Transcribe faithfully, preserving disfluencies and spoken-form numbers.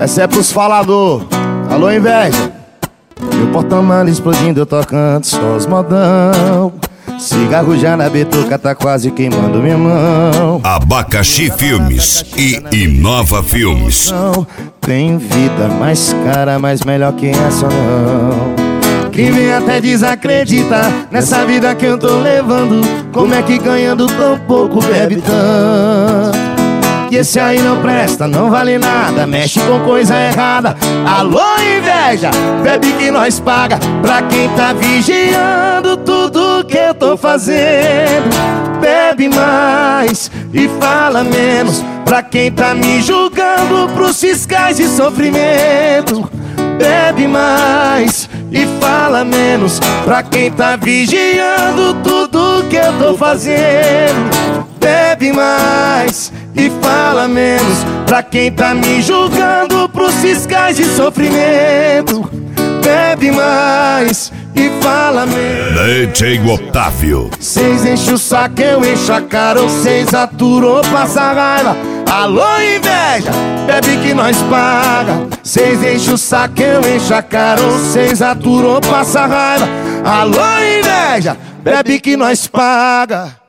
Essa é pros falador. Alô, inveja. Meu porta-mala explodindo, eu tocando só os modão. Cigarro já na bituca, tá quase queimando minha mão. Abacaxi Filmes e Inova Filmes. Tem vida mais cara, mas melhor que essa não. Quem vem até desacredita nessa vida que eu tô levando. Como é que ganhando tão pouco bebe tanto? Que esse aí não presta, não vale nada, mexe com coisa errada. Alô, inveja, bebe que nós paga pra quem tá vigiando tudo que eu tô fazendo. Bebe mais e fala menos pra quem tá me julgando pros fiscais de sofrimento. Bebe mais e fala menos pra quem tá vigiando tudo que eu tô fazendo. Bebe mais e fala menos pra quem tá me julgando pros fiscais de sofrimento. Bebe mais e fala menos. D J Otávio. Cês enchem o saco, eu encho a cara, ou cês aturou, passa raiva. Alô, inveja, bebe que nós paga. Cês enchem o saco, eu encho a cara, ou cês aturou, passa raiva. Alô, inveja, bebe que nós paga.